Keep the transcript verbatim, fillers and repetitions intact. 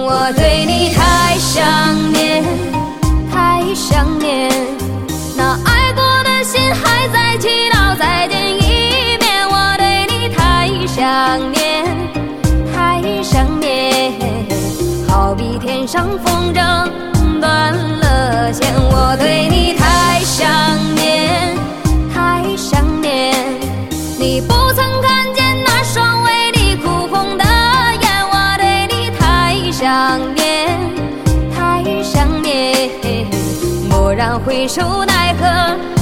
我对你太想念，太想念，那爱过的心还在祈祷再见一面。我对你太想念，太想念，好比天上风筝断了线。我对你太想念，太想念，你不曾看见那双为你哭红的眼。我对你太想念，太想念，蓦然回首，奈何